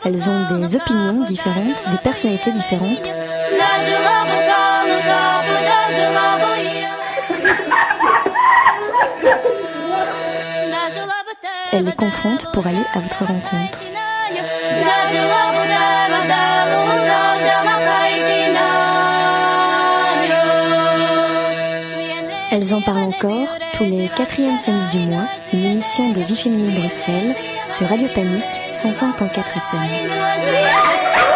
Elles ont des opinions différentes, des personnalités différentes. Elles les confrontent pour aller à votre rencontre. Elles en parlent encore tous les 4e samedis du mois, une émission de Vie féminine Bruxelles sur Radio Panique 105.4 FM.